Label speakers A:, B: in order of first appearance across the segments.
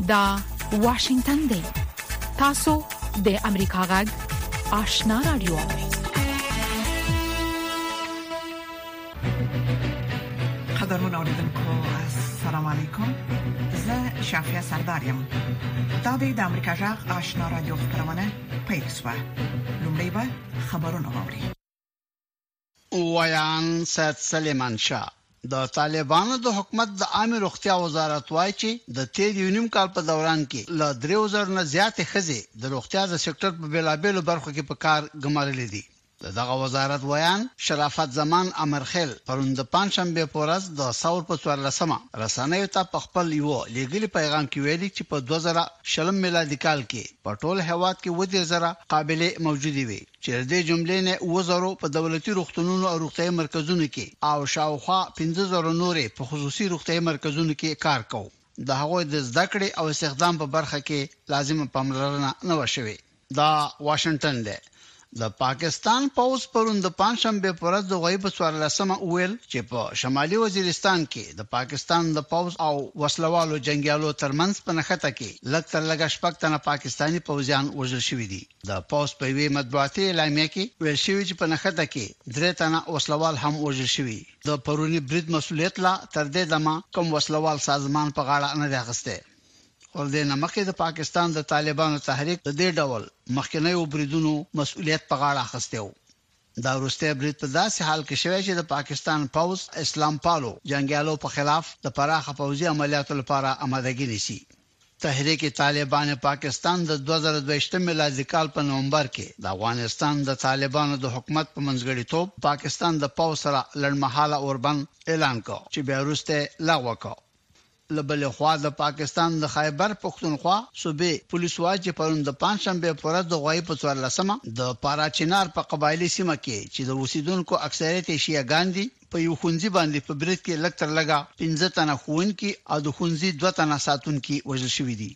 A: دا واشنگتن دی. تاسو د امریکا غږ آشنا رادیو.
B: قدرمن اوریدونکو السلام علیکم. زه شافیا سردارم. دا د امریکا غږ آشنا رادیو خبرونه پیښه. لومړی به خبرونه واوري.
C: ویان سید سلیمان شاه د طالبانو د حکومت د عامه روغتیا وزارت وایي چې د تیر یونیم کال په دوران کې ل 3000 نه زیاتې ښځې د روغتیا د سکتور په بلابلو برخو کې په کار ګمارلې دي. دغه وزارت ویان شرافت زمان امرخیل پروند پنځشنبه پورز د ثور په 14مه رسنیو ته په خپل یو لیګلی پیغام کې ویلي چې په 2020 میلادي کال کې په ټول هیواد کې ودی زره قابلیت موجودي وي چې د جملې نه وزارو په دولتي روغتونونو او روغتي مرکزونو کې او شاوخوا 15000 نورې په خصوصي روغتي مرکزونو کې کار کوي. د هغوی د زده کړې او استخدام په برخه کې لازم پاملرنه نه وشوي. دا واشنگټن دی. د پاکستان پوز پروند پنځشنبه پورز د غیب 14مه ویل چې په شمالي وزیرستان کې د پاکستان د پوز او وسلوالو جنگیالو ترمنځ په نښته کې لکتر لګ شپږ تنه پاکستانی پوځیان وژل شوي دي. د پوز په وی مطبوعاتي اعلامیه کې ویل شوی چې په نښته کې 3 تنه وسلوال هم وژل شوي. د پرونی برید مسؤلیت لا تر دې دمه کوم وسلوال سازمان په غاړه نه راغسته. ورته نمکه د پاکستان د طالبانو تحریک د دې ډول مخکنیو بریدونو مسؤلیت په غاړه اخیسته و. دا وروسته برید په داسې حال کې شوی چې د پاکستان پوز اسلام پالو جنگیالو په خلاف د پراخه پوځي عملیاتو لپاره آمادګي نیسي. تحریک طالبان پاکستان د 2022 میلادي کال په نومبر کې د افغانستان د طالبانو د حکومت په منځګړیتوب پاکستان د پوز سره لړمحاله اوربند اعلان کړ چې بیا وروسته لغوه کړ. لبل خوا د پاکستان د خیبر پختونخوا صوبې پولیس واجب پروند پنځشنبه پورز د غوي په 14مه د پاراچینار په قبایلی سیمه کې چې د اوسیدونکو اکثریت شیعاګان دي په یو خونځي باندې په برید کې لکتر لګا 15 تنه خوونکي او د خونځي 2 تنه ساتونکي وژل شوي دي.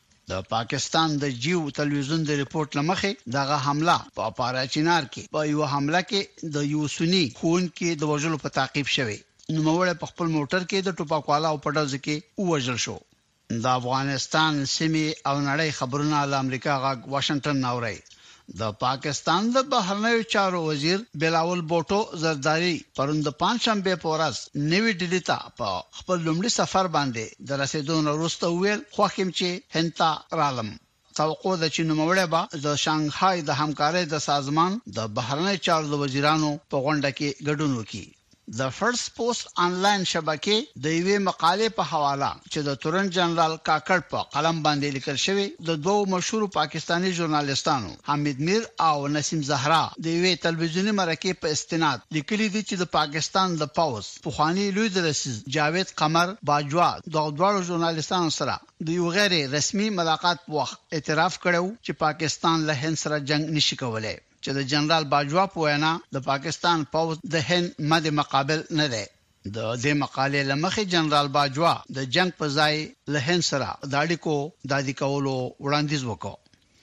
C: د پاکستان د جیو تلویزیون د ریپورت لمخې دغه حمله په پاراچینار کې په یو حمله کې د یو سنی خوونکي د وژلو په تعقیب شوی. نو موږ په خپل موټر کې د ټوپاکوالا او پټاوز کې وژل شو. د افغانستان سیمه او نړۍ خبرونه له امریکا غاګ واشنگټن ناوړي. د پاکستان د بهرنیو چارو وزیر بلاول بوټو زرداری پروند پنځشنبه پورز نوی ډیلی ته په خپل لومړي سفر باندې د رسیدون وروسته ویل خوښم چې هنتا رالم. توقع د چین موړه با د شانګهای د همکارۍ د سازمان د بهرنیو چارو د وزیرانو په غونډه کې ګډون وکړي. د فرست پوسټ آنلاین شبکې د یوې مقالې په حواله چې د تورن جنرال کاکړ په قلم باندې لیکل شوی د دوه مشهور پاکستانی ژورنالیستانو حمید میر او نسیم زهرا د یوې تلویزیونی مرکې په استناد لیکلي دي چې د پاکستان د پاوز پخوانی لوی رئیس جاوید قمر باجوا د دوه ژورنالیستانو سره د یو غیر رسمي ملاقات په وخت اعتراف کړو چې پاکستان له هند سره جنگ نشي کولای. چې د جنرال باجوا په وینا د پاکستان پوز د هند مد مقابل نه دی. د دې مقالې لمخې جنرال باجوا د جنگ په ځای له هند سره د اړیکو د کولو وړاندیز وکړ.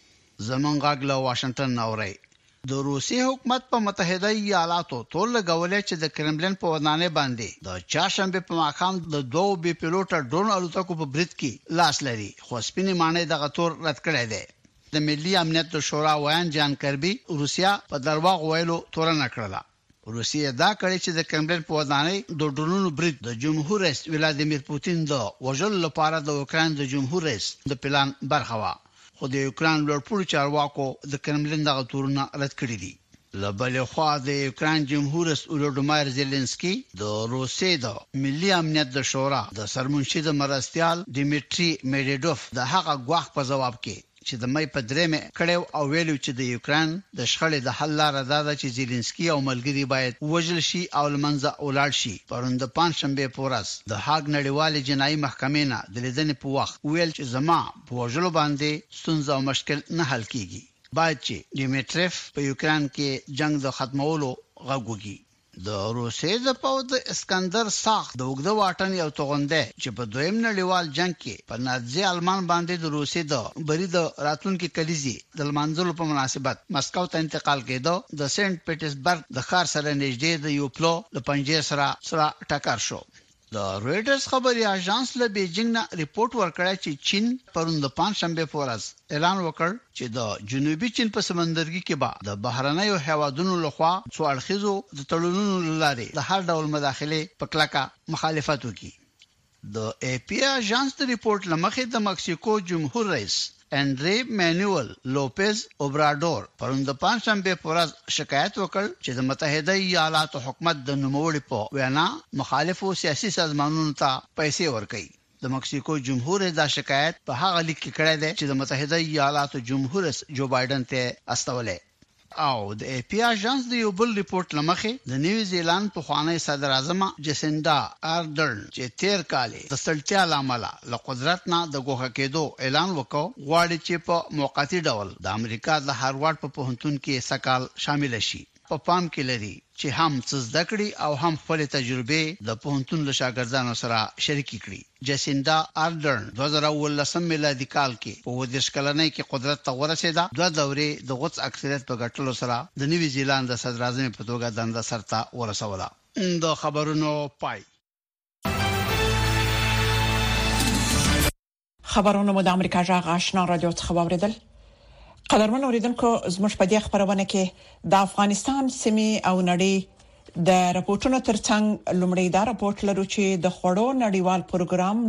C: زمونږ غاګ له واشنگټن ناوړي. د روسي حکومت په متحده ایالاتو ټول غولې چې د کرملین په ودانۍ باندې د چهارشنبه په ماښام د دوه بي پیلوټ ډرون الوتکو په برید کې لاس لري خو سپینې معنی دغه تور رد کړی دی. د ملي امنیت شورا ویان جان کربي روسیا په درواغ ویلو تورن کړله. روسیا دا کړی چې د کرملین په ودانۍ د ډرونونو برید د جمهور رئیس ولادیمیر پوتین د وژل لپاره د اوکران د جمهور رئیس د پلان برخه وا. خو د اوکران لوړپوړو چارواکو د کرملین دغه تورونه رد کړی دي. لبل خو د اوکران جمهور رئیس ولودیمیر زيلنسکي د روسیې د ملي امنیت شورا د سرمنشي د مرستيال ډیمیټری میډیډوف د هغه غواخ په جواب کې چې د مې په درېمه کړو او ویلو چې د یوکران د شخړې د حل لاره ده چې زيلنسکي او ملګری باید وژل شي او لمنځه ولاړ شي. پروند پنځشنبه پورز د هاګ نړیوال جنایي محکمې نه د لیدنې په وخت ویل چې زما په وژلو باندې ستونزه او مشکل نه حل کیږي. باید چې ډیمیټریف په یوکران کې جنگ د ختمولو غږ وکړي. د روسیې د پاود اسکندر ساخت د وګړو واټن یو توغنده چې په دویم نړیوال جنگ کې په نازي آلمان باندې د روسیې د برید راتلونکو کلیزي د منځلو په مناسبت مسکو ته انتقال کېدو د سنت پیټرزبرګ د ښار سره نږدې د یو پلو د پنجې سره ټکر شو. د رويټرز خبري اژانس له بیجینګ نه ریپورت ورکړی چې چین پروند پنځشنبه پورز اعلان وکړ چې د جنوبي چین په سمندرګي کې به د بهرنیو هیوادونو لخوا څو اړخیزو د تړونونو لاري د هر ډول مداخله په کلکه مخالفت وکړي. د اي پي اژانس د ریپورت لمخې د مکسیکو جمهور رئیس انډری مانوئل لوپز اوبرادور پروند پنځشنبه پورز شکایت وکړ چې د متحده ایالاتو حکومت د نوموړي په وینا مخالفو سیاسي سازمانونو ته پیسې ورکړي. د مکسیکو جمهور رئیس دا شکایت په هغه لیک کې کړی دی چې د متحده ایالاتو جمهور رئیس جو بایدن ته استولې. او د اي پي اژانس د یو بل ریپورت لمخې د نیوزیلند په خوانی صدر اعظم جسینډا آردرن چې تیر کال د سلطیا لامل له قدرت نه د ګوښه کېدو اعلان وکړ غواړي چې په موقتی ډول د امریکا د هاروارد په پوهنتون کې سکال شامل شي. په پام کې لري چې هم څه زده کړي او هم خپل تجربه د پوهنتون له شاګردانو سره شریکي کړي. جسینډا آردرن 2019 میلادي کال کې په 20 کلنۍ کې قدرت ته ورسېده. دوه دورې د غوڅ اکثریت په ګټلو سره د نیوزیلند د صدر اعظم په توګه دنده سرته ورسوله. د خبرونو پای.
B: خبرونه مو د امریکا جغ آشنا رادیو څخه واوریدل. قدرمن اوریدونکو زموږ په دې خبرونه کې د افغانستان سیمې او نړۍ د راپورټونو ترڅنګ لومړی دا راپورټ لرو چې د خوړو نړیوال پروګرام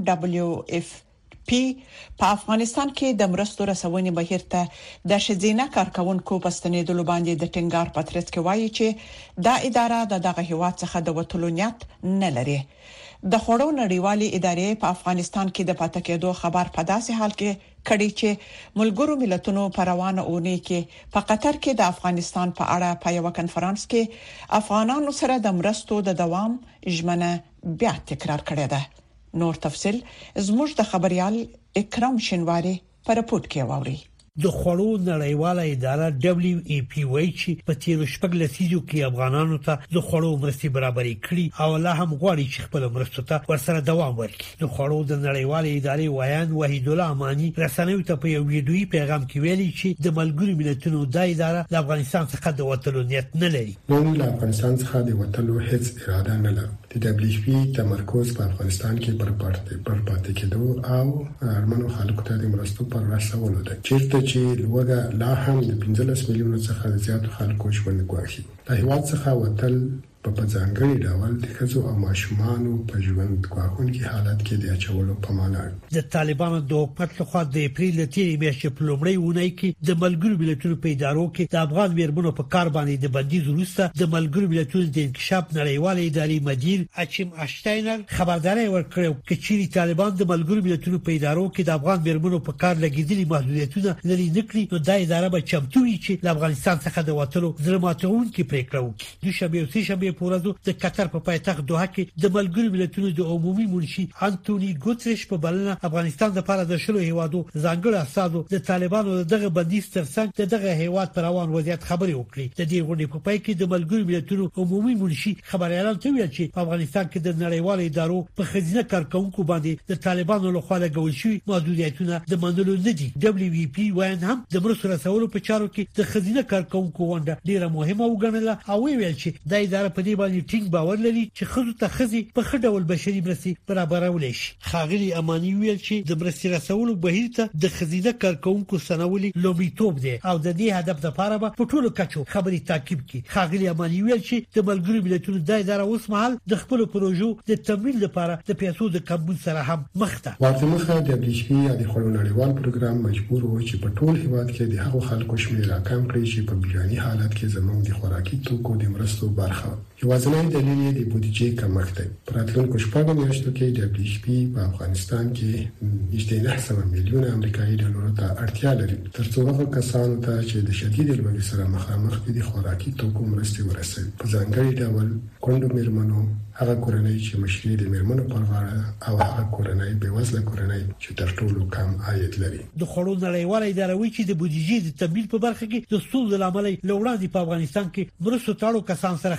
B: WFP په افغانستان کې د مرستو رسونې بهیر ته د شذینه کارکونکو په ستنېدلو باندې د ټینګار پترڅ کې وایي چې دا اداره دغه هیواد څخه د وټلو نیت نه لري. د خوړو نړیوالې ادارې په افغانستان کې د پاتې کېدو خبر په داسې حال کې کړي چې ملګرو ملتونو په روانه اونۍ کې په قطر کې د افغانستان په اړه په یو کنفرانس کې افغانانو سره د مرستو د دوام ژمنه بیا تکرار کړې ده. نور تفصيل زموږ د خبريال اکرام شینواری په رپورت کې واوري.
D: د خوړو نړیواله اداره WFP وایي چې په تیر شپږ لسیزو کې افغانانو ته د خوړو مرستې برابرې کړې او لا هم غواړي چې خپل مرستو ته ورسره دوام ورکړي. د خوړو د نړیواله ادارې وایان وحید الله امانی رسنیو ته په یو ویډیوي پیغام کې ویلي چې د ملګرو ملتونو د اداره د افغانستان څخه د وټلو نیت نه لري.
E: موږ له افغانستان څخه د وټلو هیڅ اراده نه لرو. د WFP تمرکز په افغانستان کې پر پاتې کېدو او ارمنو خلکو ته د مرستو پر رسولو ده. چیرته چې لوګه لا هم د 15 میلیونو څخه زیات خلکو ژوند ګواښي. د هیواد څخه وتل په ځانګړي ډول د ښځو او ماشومانو په ژوند ګواښونکي حالت کې د اچولو په معنا
D: د طالبانو د حکومت لخوا د اپریل تیرې میاشتې په لومړۍ اونۍ کې د ملګرو ملتونو په ادارو کې د افغان میرمنو په کار باندې د بندیز وروسته د ملګرو ملتونو د انکشاف نړیواله ادارې مدیر اچم اشتاینر خبرداري ورکړه چې چیرې طالبان د ملګرو ملتونو په ادارو کې د افغان میرمنو په کار لګیدلي محدودیتونه لري نکړي نو د اداره به چمتو وي چې د افغانستان څخه د وټلو زړه ماتونکي پریکړه وکړي. دوشنبه او سهشنبه پورزو د قطر په پایتخت دوحه کې د ملګرو ملتونو د عمومي منشي انټونی ګوتریش په بلنه افغانستان لپاره د شلو هیوادو ځانګړي اساسو د طالبانو دغه بندیز ترڅنګ دغه هیواد پر روان وضعیت خبري وکړي. د دې غونډې په پای کې د ملګرو ملتونو عمومي منشي خبريالان ته ویل چې په افغانستان کې د نړیوالو ادارو په خزینه کارکونکو باندې د طالبانو لخوا لګول شوی محدودیتونه د منلو نه دي. WFP وایي هم د مرستو رسولو په چارو کې د خزینه کارکونکو ونده ډیره مهمه وګڼله او ویل چې د اداره په دې باندې ټینګ باور لري چې خزو ته خزي په خډه ډول بشري مرستې برابرول شي. خاغلی امانی ویل چې د مرستې رسولو بهیر ته د خزینه کارکونکو سنولي لومړیتوب دی او د دې هدف لپاره به په ټولو کچو خبري تعقیب کړي. خاغلی امانی ویل چې د ملګرو ملتونو د اداره اوس مهال د خپل پروژو د تمویل لپاره د پیسو د کمبود سره هم مخ ته
E: ورته د WFP یا د خوړو نړیوال پروګرام مجبور و چې په ټول هیواد کې د هغو خلکو شمېر راکم کړي چې په بیړني حالت کې زموږ د خوراکي توکو د مرستو برخه یوازینی دلیل یې د بودیجې کمښت دی. په راتلونکو شپږو میاشتو کې WFP په افغانستان کې نږدې 900 میلیونه امریکایي ډالرو ته اړتیا لري ترڅو هغه کسانو ته چې د شدید لوږې سره مخامخ دي د خوراکي توکو مرستې ورسوي. په ځانګړي ډول کونډو میرمنو، هغه کورنۍ چې مشري د میرمنو پر غاړه او هغه کورنۍ بېوزله کورنۍ چې تر ټولو کم عاید لري.
D: د خوړو نړیواله اداره وایي چې د بودیجې د تمویل په برخه کې د ستونزو لامل لوړاندې په افغانستان کې مرستو تاړو کسان سره خپل مرستې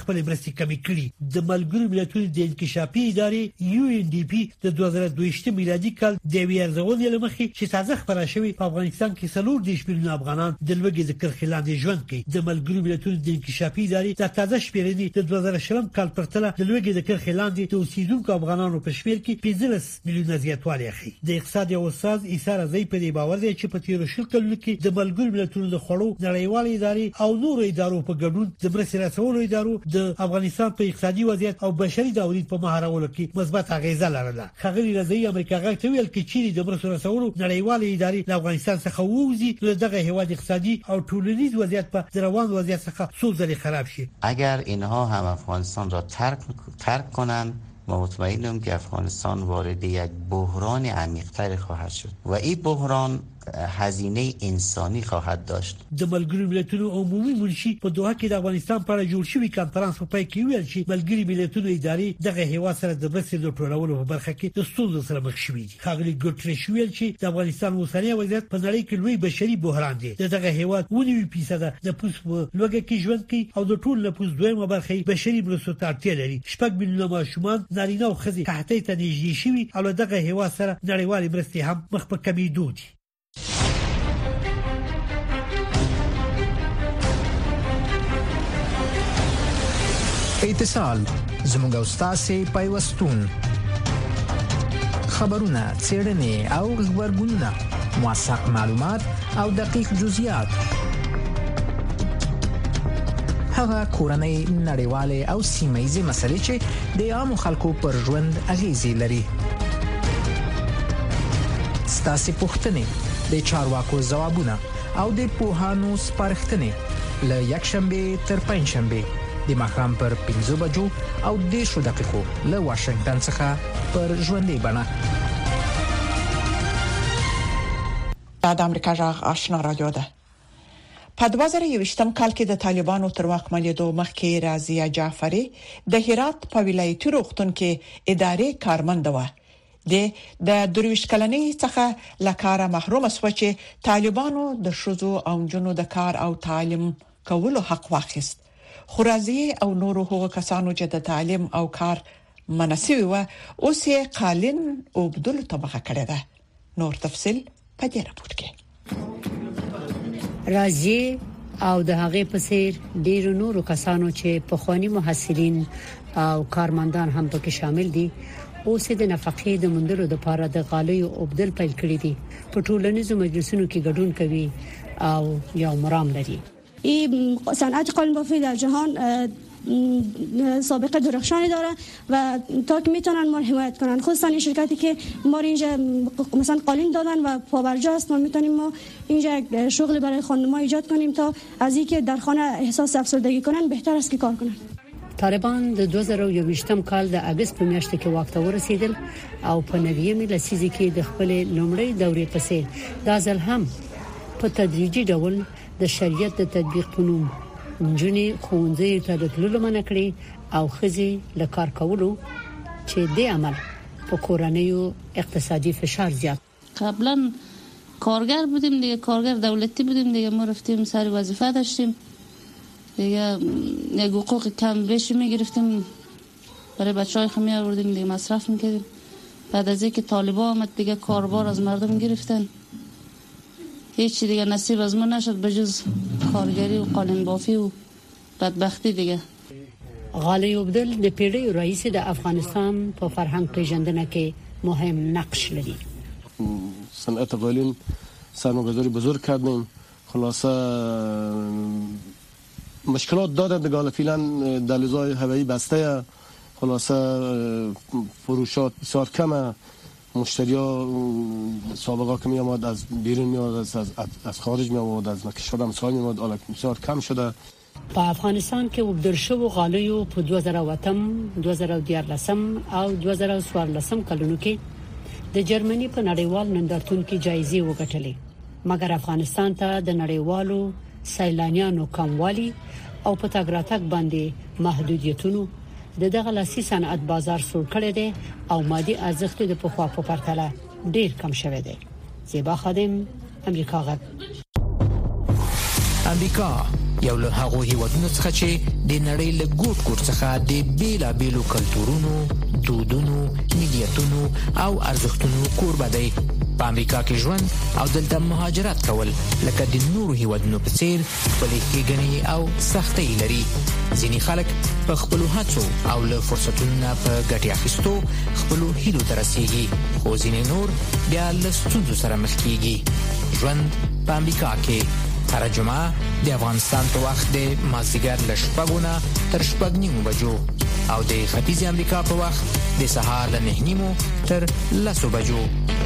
D: مرستې کمی کړي. د ملګرو ملتونو د انکشافي ادارې UNDP د 2022 میلادي کال د ویرزونې لمخې چې تازه خبره شوې په افغانستان کې 40 میلیون افغانان د لوږې د کرښې لاندې ژوند کوي. د ملګرو ملتونو د انکشافي ادارې د تازه شمیرنې د 2020 کال پرتله د لوږې د کرښې لاندې د اوسیدونکو افغانانو په شمیر کې 15 میلیونه زیاتوالی ښیي. د اقتصاد او استاد عیسی رضی په دې باور دی چې په تیر شل کلونو کې د ملګرو ملتونو د خړو نړیوال ادارې او نورو ادارو په ګډون د مرستې رسولو ادارو د افغانستان په اقتصادي وضعیت او بشري تولید په مهارولو کې مثبت اغیزه لرله. خغلی رضی امریکا غږ ته ویل چې چیرې د مرستې رسولو نړیوال ادارې له افغانستان څخه ووځي نو دغه هیواد اقتصادي او ټولنیز وضعیت په روان وضعیت څخه څو ځله خراب شي.
F: اگر اینها هم افغانستان را ترک کنند مطمئنم که افغانستان وارد یک بحران عمیق‌تر خواهد شد و این بحران هزینه انسانی خواهد داشت.
D: د ملګرو ملتونو عمومي منشي په دوحه کې د افغانستان په اړه جوړ شوی کانفرنس په پای کې ویل چې ملګري ملتونو ادارې دغه هیواد سره د مرستې د ټولولو په برخه کې د ستونزو سره مخ شوي دي. خاغلی ګوتریش ویل چې د افغانستان اوسنی وضعیت په نړۍ کې لوی بشري بحران دی. دغه هیواد 90% د نفوس په لوږه کې ژوند کوي او د ټول نفوس دویمه برخه بشري مرستو ته اړتیا لري. 6 میلیونه ماشومان نارینه او ښځې قحطۍ ته نږدې شوي او دغه هیواد سره نړیوال مرستې هم مخ په کمیدو دي.
G: اتصال زموږ استاد پیوستون خبرونه څېړنې او خبرګونونه موثق معلومات او دقیق جزئیات هغه کورنۍ نړیواله او سیمه‌ایزه مسلې چې د عامو خلکو پر ژوند اغیزې لري. ستاسو پوښتنې د چارواکو ځوابونه او د پوهانو سپارښتنې له یکشنبه تر پنځشنبه د ماښام پر 5 بجو او 10 دقیقو له واشنگټن څخه پر ژوندۍ بڼه.
B: د امریکا غږ آشنا رادیو ده. په 2021 کال کې د طالبانو تر واکمنېدو مخکې رازیه جعفری د هرات په ولایتي روغتون کې ادارې کارمند و. د 23 کلنۍ څخه لکاره محروم شو چې طالبانو د شذو او جنو د کار او تعلیم کولو حق واخیست. خو رازیه او نورو هغو کسانو چې د تعلیم او کار مناسوي و اوس یې قالین او بدل طبقه کړه ده. نور تفصيل په دې راپور کې.
H: رازیه او د هغه په څیر ډیرو نورو کسانو چې په خواني محصلین او کارمندان هم پکې شامل دي اوس د نفقې د مندلو لپاره د غالیو او بدل پیل کړی دي. په ټولنیزو مجلسونو کې ګډون کوي او یو مرام لري.
I: این صنعت قالین بافی در جهان سابقه درخشانی داره و تا که میتونن ما حمایت کنن، خصوصا این شرکتی که ما اینجا مثلا قالین دادن و پابرجا است، ما میتونیم ما اینجا شغل برای خانم‌ها ایجاد کنیم تا از اینکه در خانه احساس افسردگی کنن بهتر است که کار کنن.
H: طالبان د 2021 کال د اگست په میاشت کې واک ته ورسېدل او په 90مې لسیزه کې د خپل لومړۍ دورې پسې دا ځل هم په تدریجي ډول د شریعت د تطبیق په نوم نجونې ښوونځي ته د تللو منع کړې او ښځې له کار کولو چې د عمل په کورنیو اقتصادي فشار زیات.
J: قبلا کارگر بودیم دیگه، کارگر دولتی بودیم دیگه، ما رفتیم سر وظیفه داشتیم دیگه، یک حقوق کم بیش میگرفتیم برای بچهای خمی آوردیم دیگه، مصرف میکردیم. بعد از اینکه طالبان آمد دیگه کاربار از مردم گرفتن، هیچ دیگه نصیب از ما نشد بجز کارگری و قالین بافی و بدبختی دیگه.
H: غالی عبدل د پیړیو رئیس د افغانستان په فرهنګ پیژندنه کې مهم نقش لري.
K: صنعت قالین سرمایه‌گذاری بزرگ کردیم. خلاصه مشکلات داره دیگه، فعلا دهلیزهای هوایی بسته، خلاصه فروشات بسیار کمه، مشتریا سابقا که می آمد از بیرون می آمد، از خارج می آمد، از کشور همسایه می آمد، حالا بسیار کم شده.
H: په افغانستان کې وبدل شو غالیو په 2014 او 2014 کلونو کې د جرمني په نړیوال نندارتون کې جایزې وګټلې، مګر افغانستان ته د نړیوالو سیلانیانو کموالی او په تګ راتګ باندې محدودیتونو د دغه لاسي صنعت بازار سور کړی دی او مادي ارزښت د پخوا په پرتله ډیر کم شوی دی. زیبا خادم، امریکا غږ.
G: امریکا یو له هغو هیوادونو څخه چې د نړۍ له ګوټ ګوټ څخه د بیلابیلو کلتورونو، دودونو، ملیتونو او ارزښتونو کوربه دی. په امریکا کې ژوند او دلته مهاجرت کول لکه د نورو هیوادونو په څیر خپلې ښېګڼې او سختۍ لري. ځینې خلک په خپلو هڅو او له فرصتونو نه په ګټې اخیستو خپلو هیلو ته رسېږي، خو ځینې نور بیا له ستونزو سره مخ کېږي. ژوند په امریکا کې هر جمعه د افغانستان په وخت د مازدیګر له 6 نه تر 6:30 بجو او د ختیځ امریکا په وخت د سهار له 9:30 تر 10 بجو.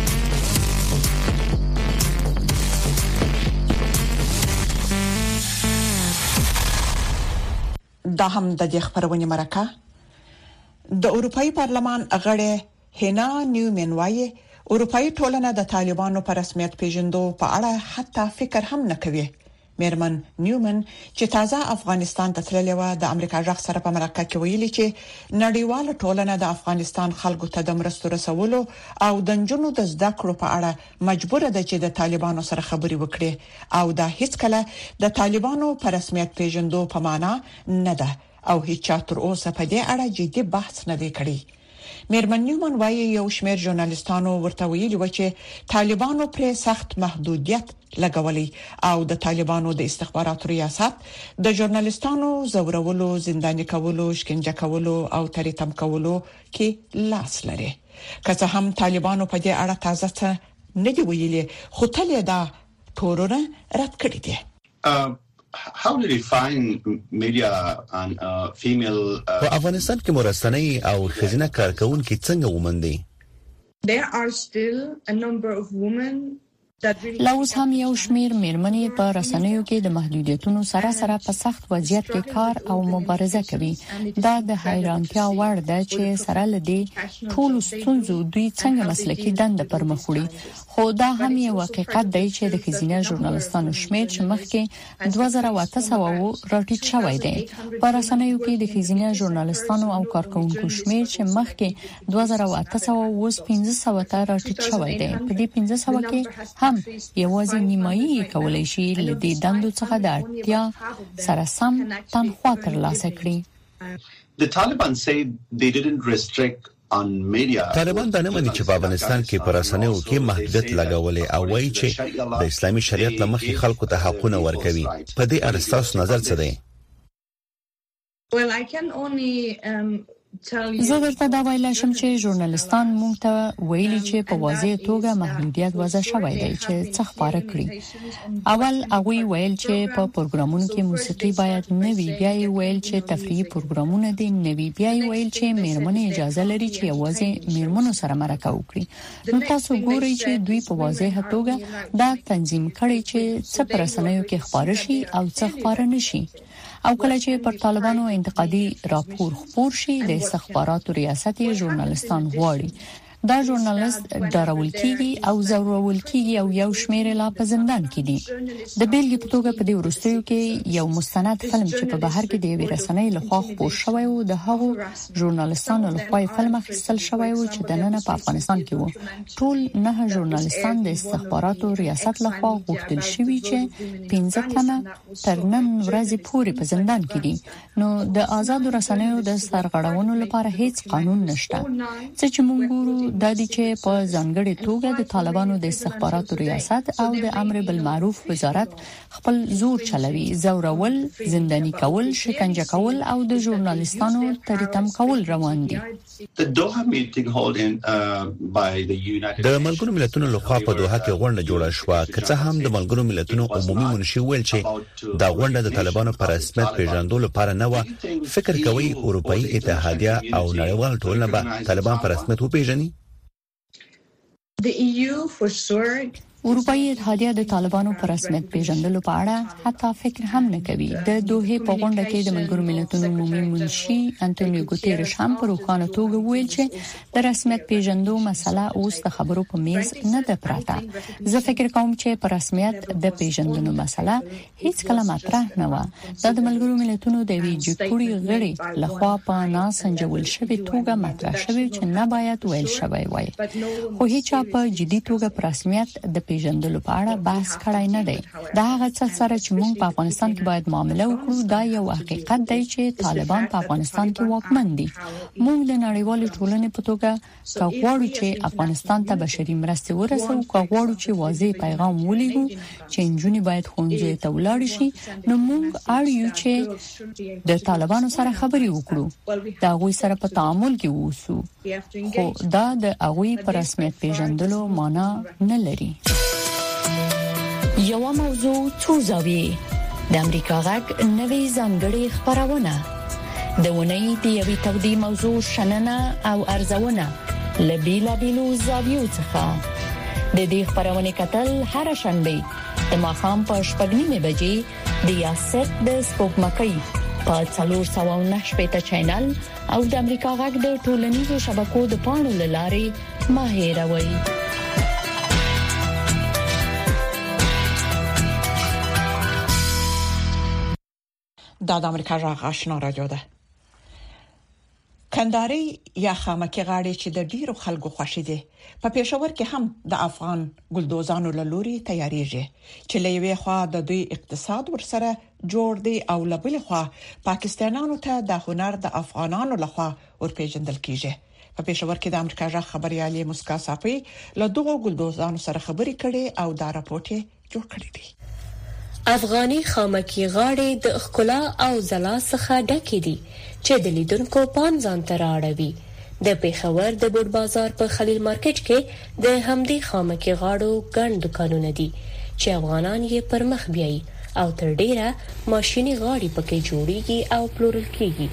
B: دا هم د دې خبرونه مرکه د اروپאי پارلمان غړي هینا نیومن وايي اروپאי ټولنه د طالبانو پر رسمیت پیژندو په اړه حتی فکر هم نه کوي. میرمن نیومن چې تازه افغانستان ته تللې و د امریکا ځخ سره په مرکه کې ویلي چې نړیواله ټولنه د افغانستان خلکو ته د مرستو رسولو او د جنونو د زده کړو په اړه مجبور ده چې د طالبانو سره خبري وکړي او دا هیڅ کله د طالبانو پر رسمیت پیژندو په معنا نه ده او هیڅ تر اوسه په دې اړه جدي بحث نه دی کړی. میرمن نیومن وايي یو شمېر ژورنالیستانو ورته ویلي و چې طالبانو پر سخت محدودیت لګولي او د طالبانو د استخباراتو ریاست د ژورنالیستانو زورولو، زنداني کولو، شکنجه کولو او تریتم کولو کې لاس لري. که څه هم طالبانو په دې اړه تازه څه نه دی ویلي، خو تل دا تورونه رد کړی دي.
L: How do you define media and female
M: په افغانستان کې مرستنۍ او ښځینه کارکونکو څنګه ومندي؟
N: There are still a number of women
H: لاوس هم یو شمیر میرمنې په رسنیو کې د محدودیتونو سره سره په سخت وضعیت کې کار او مبارزه کوي. دا د حیرانتیا وړ ده چې سره لدی ټول ستونزو دوی څنګه مسلکي دنده پر مخ وړي. خو دا هم یو حقیقت دی چې د ښځینه ژورنالستانو شمیر چې مخکې 2800 راټیټ شوی دی. په رسنیو کې د ښځینه ژورنالستانو او کارکونکو شمیر چې مخکې 2800 اوس 1500 ته راټیټ شوی دی. په دې 1500 کې هم یوازې نیمایي کولای شي لدی دندو څخه د اړتیا سره سم تنخواه ترلاسه کړي.
L: The Taliban say they didn't restrict on media.
M: طالبان دا نه مانی چې په افغانستان کې پر رسنیو کې محدودیت لګولې او وایي چې د اسلامي شریعت له مخې خلکو ته حقونه ورکوي. په دې اړه تاسو نظر څه دی؟
N: Well, I can only
H: زه درته دا ویلای شم چې ژورنالستان مونږ ته ویلي چې په واضح توګه محدودیت وضع شوی دی چې څه خبره کړي. اول هغه ویل چې په پروګرامونو کې موسیقي باید نه وي، بیا یې ویل چې تفریحي پروګرامونه دي نه وي، بیا یې ویل چې میرمنې اجازه لري چې یوازې میرمنو سره مرکه وکړي. نو تاسو ګورئ چې دوی په واضح توګه دا تنظیم کړي چې څه پر رسنیو کې خبره شي او څه خبره نشي. او کله چې پر طالبانو انتقادي راپور خپور شي د استخباراتو ریاست ژورنالستان غواړي دا ژورنالیست ډارول کیږي او زورول کیږي او یو شمېر لا په زندان کې دي. د بیلګې په توګه په دې وروستیو کې یو مستند فلم چې په بهر کې د یوې رسنۍ لخوا خپور شوی و د هغو ژورنالیستانو لخوا فلم اخیستل شوی و چې دننه په افغانستان کې و. ټول 9 ژورنالیستان د استخباراتو ریاست لخوا غوښتل شوی چې 15 تنه تر نن ورځې پورې په زندان کې دي. نو د آزاد رسنیو د سرغړونو لپاره هیڅ قانون نشته. چې موږ ګورو د دې چې په ځانګړي توګه د طالبانو د استخباراتو ریاست او د امر بالمعروف وزارت خپل زور چلوي، زورول، زنداني کول، شکنجه کول او د ژورنالیستانو تریتم کول روان دي.
M: د ملګرو ملتونو لخوا په دوحه کې غونډه جوړه شوه. که څه هم د ملګرو ملتونو عمومي منشي ویل چې دا غونډه د طالبانو پر رسمیت پیژندلو لپاره نه و، فکر کوي اروپאי اتحادیه او نړیوال ټولنه به طالبان پر رسمیت وپیژني.
N: The EU for sure
H: اروپאי اتحادیه د طالبانو پر رسمیت پیژندلو په اړه حتی فکر هم نه کوي. د دوحه په غونډه کې د ملګرو ملتونو عمومي منشي انټونیو ګوتيريش هم په روښانه توګه ویل چې د رسمیت پیژندو مسله اوس د خبرو په میز نه ده پراته. زه فکر کوم چې پر رسمیت د پیژندنو مسله هیڅ کله مطرح نه و. دا د ملګرو ملتونو د وی جګړې غړي لخوا په ناسنجول شوی توګه مطرح شوی چې نه باید ویل شوی وای. خو هیڅ په جدي توګه پر رسمیت د
O: پیژندلو په اړه بحث کړای نه دی. دا هغه څه سره چې موږ په افغانستان کې باید معامله وکړو دا یو حقیقت دی چې طالبان په افغانستان کې واکمن دي. موږ د نړیوال ټولنې په توګه غواړو چې افغانستان ته بشري مرستې ورسوو، غواړو چې واضح پیغام ولېږو چې نجونې باید ښوونځي ته ولاړ شي. نو موږ اړیو چې د طالبانو سره خبرې وکړو، دا غوي سره په تعامل کې ووسو، خو دا د هغوی په رسمیت پیژندلو معنا نه لري. یو موضوع څو زاویې د امریکا غږ نوې ځانګړې خبرونه د ونې د یوې تودې موضوع شننه او ارزونه لبیلا بیلو زاویو څخه د دې خبرونه کتل هر شنبه د ماښام په 8:30 بجې د یاست د سپوږمکۍ په 409 چینل او د امریکا غږ د ټولنیزو شبکو د پاڼو لارې ما هېروي.
B: دا د امریکا غږ آشنا رادیو ده. کندهاري یا خامکي غاړي چې د ډیرو خلکو خوښي دي په پېښور کې هم د افغان ګلدوزانو لوري تیاریږي چې لوي خوا د دوی اقتصاد ورسره جوړ دی او لبل خوا پاکستانانو ته د هنر د افغانانو لخوا ورپېژندل کیږي. په پېښور کې د امریکا غږ خبريالي مسکا صافي له دغو ګلدوزانو سره خبرې کړي او دا راپورټ جوړ کړی دی.
P: افغاني خامکي غاړي د ښکلا او ځلا څخه ډکې دي چې د لیدونکو پام ځان ته راړوي. د پېښور د بوډ بازار په خلیل مارکیټ کې د همدې خامکي غاړو ګڼ دکانونه دي چې افغانان یې پر مخ بیایي او تر ډیره ماشيني غاړي پکې جوړيږي او پلورل کیږي.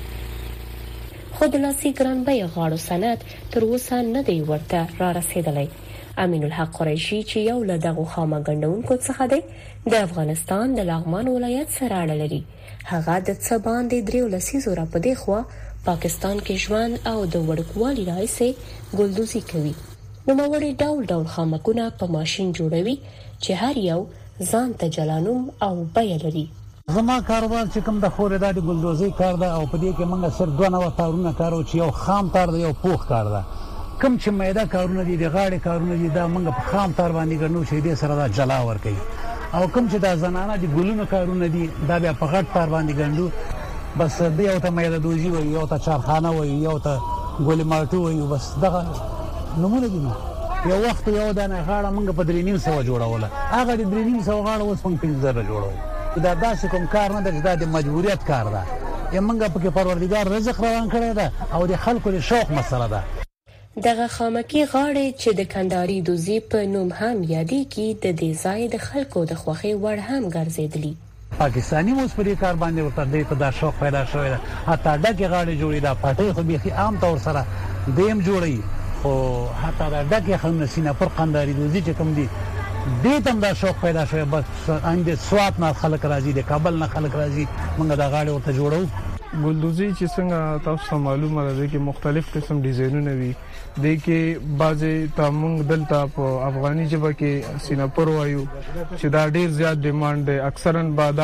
P: خو د لاسي ګران بیه غاړو صنعت تر اوسه نه دی ورته را رسیدلی. امین الحق قریشي چې یو له دغه خامه ګڼونکو څخه دی د افغانستان د لغمان ولایت سره اړه لري. هغه د څه باندې 3 لسیزو را پدې خو پاکستان کې ژوند او د وړوکوالي راځي ګلدوزي کوي. نو موړي ډول خامکونه په ماشين جوړوي چې هر یو ځان ته جلانوم او بیه لري.
Q: زما کاروبار چې کوم د خورې د ګلدوزي کار ده او په دې کې موږ صرف 2 نوع تارونه کارو چې یو خام تار دی یو پوخ کار ده. کوم چې مېدا کارونه دي د غاړې کارونه دي دا موږ په خام تار باندې ګڼو چې دې سره دا جلا ور کوي او کوم چې دا زنانه دي ګلونو کارونه دي دا بیا په غټ تار باندې ګڼو. بس دې یو ته مېدا دوزي وي یو ته چارخانه وي یو ته ګولې ماټو وي بس دغه نمونه دي. یو وخت یو دانه غاړه موږ په 300 جوړوله هغه د 300 غاړه اوس په 5000 جوړو. دا داسې کوم کار نه دی دا د مجبوریت کار ده. یمنګ په کې پروردګار رزق روان کړی ده او د خلکو د شوق مسله ده.
P: دغه خامکي غاړي چې د کندهاري دوزي په نوم هم یادېږي د دې ځای د خلکو د خوښي وړ هم ګرځېدلی.
Q: پاکستانی موږ په دې کار باندې ورته دې ته دا شوق پیدا شوی ده. حتی دغه غاړي جوړې دا پټې خو به عام طور سره دیم جوړي خو حتی دغه خلک سینه پر کندهاري دوزي چې کوم دي دې تم دا شوق پیدا شوی. بس اند سوات نه خلک راځي د کابل نه خلک راځي موږ دا غاړي ورته جوړو.
R: ګلدوزي چې څنګه تاسو معلومه ده چې مختلف قسم ډیزاینونه وي د کې بعضي تامنګ دلته په افغاني ژبه کې سیناپور وایو چې دا ډیر زیات ډیماند دی. اکثرا بادا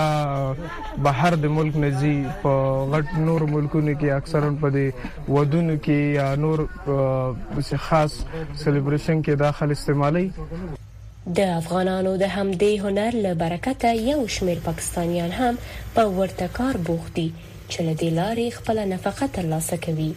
R: بهر د ملک نزي په غټ نور ملکونو کې اکثرا په دې ودونو کې یا نور خاص سلیبریشن کې داخل استعمالي.
P: د افغانانو د همدې هنر له برکته یو شمېر پاکستانیان هم په ورته کار بوخت دي چې له دې لارې خپل نفقه ترلاسه کوي.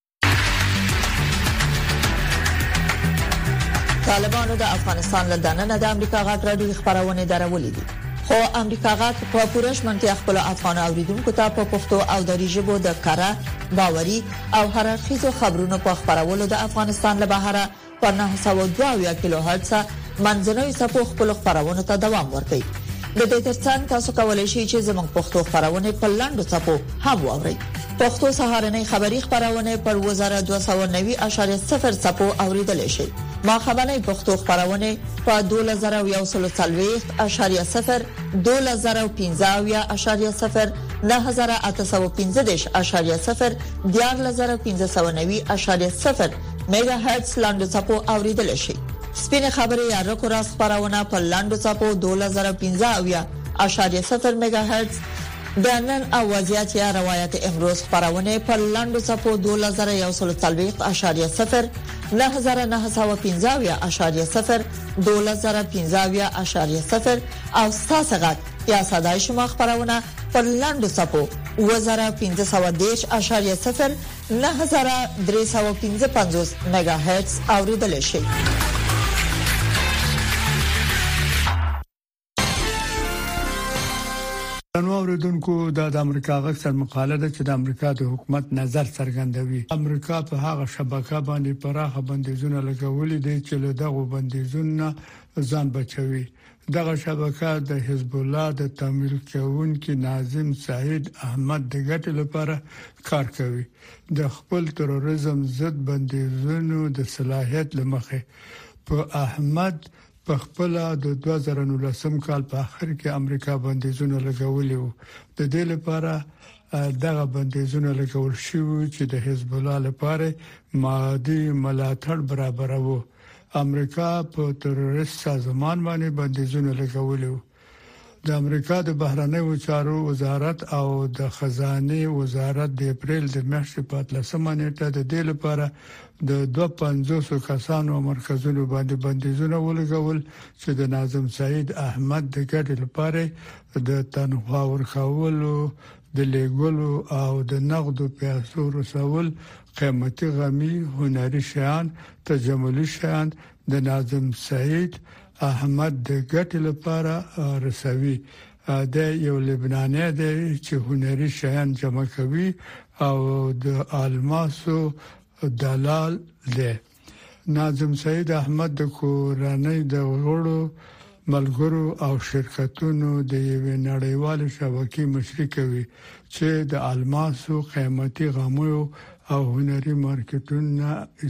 S: طالبانو د افغانستان له دننه د امریکا غږ راډیو خبرونه درولې دي خو امریکا غږ په پوره شمنتیا خپل افغان اوریدونکو ته په پښتو او دری ژبه د کاره باوري او هررخیزو خبرونو په خبرولو د افغانستان له بهره په 902 کیلو هرتز منځنوي صفو خپل خبرونه ته دوام ورکوي. د دې ترڅنګ تاسو کولای شئ چې زموږ پښتو خبرونه په لاندو صفو هم واورئ. پښتو سهارنۍ خبری خبرونه پر 1290.0 صفو اوریدل شي. ما خبرنۍ پښتو خبرونه په 2140.0 2015.0 9815.0 10590.0 میگا هرتز لاندو صفو اوریدل شي. سپینه خبري یا رکو راس خبرونه په لاندو صفو 2015.0 میگا هرتز د نن او وضعیت یا روایت امروز خبرونه په لاندو صفو 2140.0 9915.0 2015.0 او ساسغت یا صداي شما خبرونه په لاندو صفو 1510.0 9355 میگا هرتز اوریدل شي.
T: نو اوریدونکو د امریکا غږ سره مقاله ده چې د امریکا د حکومت نظر څرګندوي. امریکا په هغه شبکه باندې پراخه بندیزونه لګولې دي چې له دغه بندیزونو ځان بچوي. دغه شبکه د حزب الله د تمویل کوونکي ناظم سعید احمد د ګټ لپاره کار کوي. د خپل تروریزم ضد بندیزونو د صلاحیت لمخه په احمد په خپل د 2019 کال په اخر کې امریکا بندیزونه لګولې وو. د دې لپاره دغه بندیزونه لګول شوی چې د حزب الله لپاره مادي ملاتړ برابرو. امریکا په تروریست سازمان باندې بندیزونه لګولې وو. د امریکا د بهرنیو چارو وزارت او د خزانه وزارت د اپریل د میاشتې په 13 نیټه د دې لپاره د 250 کسانو مرکزونو باندې بندیزونه ولګول چې د ناظم سعید احمد د ګډ لپاره د تنخوا ورکولو، د لیګولو او د نقدو پیسو رسول، قیمتي غمی، هنري شیان، تجملي شیان د ناظم سعید احمد د ګټ لپاره رسوي. د یو لبناني دی چې هنري شیان جمع کوي او د الماسو دلال دی. ناظم سعید احمد د کورنۍ د غړو ملګرو او شرکتونو د یوې نړیوالې شبکې مشري کوي چې د الماسو قیمتي غمو او هنري مارکیټونه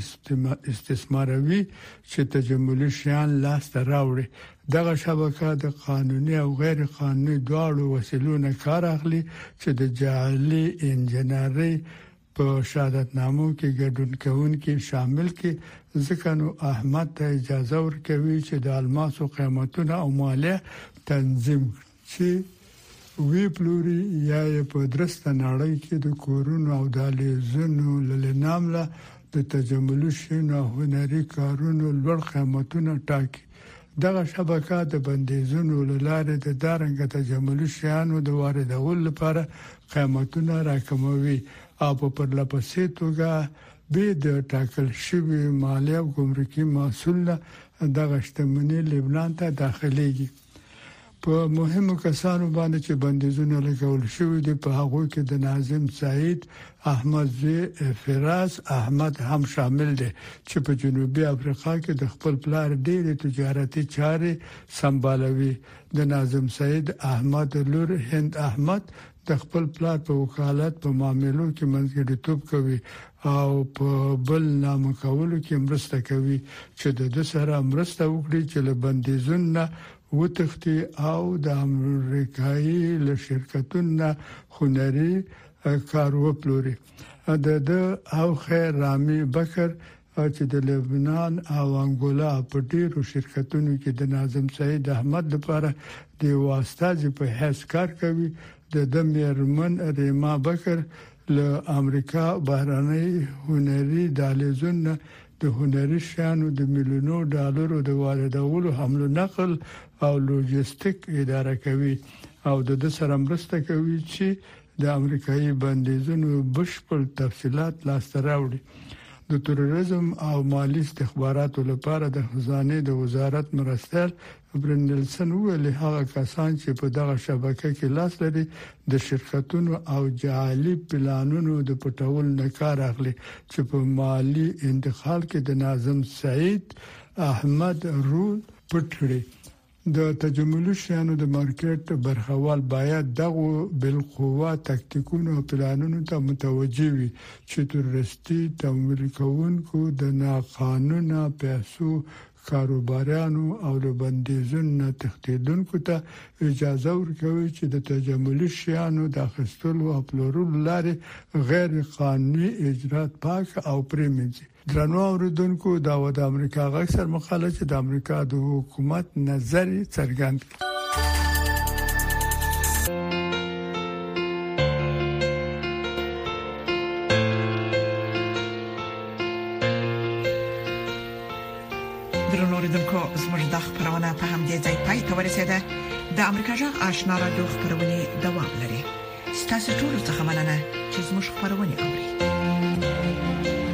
T: استثماروي چې تجملي شیان لاس ته راوړي. دغه شبکه د قانوني او غیر قانوني دواړو وسیلو نه کار اخلي چې د جعلي انجنیري په شهادتنامو کې ګډون کوونکي شامل کې ځکه نو احمد ته اجازه ورکوي چې د الماسو قیمتونه او مالیه تنظیم شي. وی پلوري یا په درسته نړۍ کې د کورونو او دالیزونو لنامله د تجملي شینو هنري کارونو لوړ قیمتونه ټاکي. دغه شبکه د بندیزونو لاره د دارنګ تجملي شینو د واردولو لپاره قیمتونه راکموي او په پرلپسې توګه به د ټاکل شوی مالیه او ګمرکي محصول دغه شتمنۍ لبنان ته داخليږي. په مهمو کسانو باندې چې بندیزونه لګول شوی دي په هغه کې د ناظم سعید احمد فراس احمد هم شامل دي چې په جنوبي افریقا کې د خپل پلار ډېرې تجارتي چارې سمبالوي. د ناظم سعید احمد لور هند احمد د خپل پلار په وکالت په معاملو کې منځګړیتوب کوي او په بل نامه کولو کې مرسته کوي چې د سره مرسته وکړي چې له بندیزونو وتښتي او د امریکایي له شرکتونو هنري کار وپلوري. د او خیر رامي بکر چې د لبنان او انګولا په ډیرو شرکتونو کې د ناظم سعید احمد لپاره د واسطه په حیث کار کوي. د میرمن ریما بکر له امریکا بهرنۍ هنري دالیزونه د هنري شیانو د میلیونو ډالرو د واردولو حمل نقل او لوجستیک اداره کوي او د سره مرسته کوي چې د امریکایي بندیزونو بشپړ تفصيلات لاسته راوړي. د تروریزم او مالی استخباراتو لپاره د خزانه د وزارت مرستیال برندلسن ویلي هغه کسان چې په دغه شبکه کې لاس لري د شرکتونو او جعلي پلانونو د پټول نه کار اخلي چې په مالی انتقال کې د ناظم سعید احمد رول پټړي. د تجملي شیانو د مارکیټ برخوال باید دغه بالقوه تکتیکونو او پلانونو ته متوجي وي چې تروریستي تمویل کوونکو د ناقانونه پیسو کاروبارانو او د بندیزونو تخدیدونکو ته اجازه ورکوي چې د تجملي شیانو د اخیستلو او پلورلو لارې غیر قانوني اجرات پاک او پریمنځي. درنو اوریدونکو دا د امریکا غږ سره مقاله چې د امریکا د حکومت نظر څرګند
B: اوریدونکو زموږ د خبرونه په همدې ځای پای ته ورسیده. د امریکا جغ آشنا رادیو خبرونه دوام لري. ستاسو ټول څه مننه چې زموږ خبرونه اوري.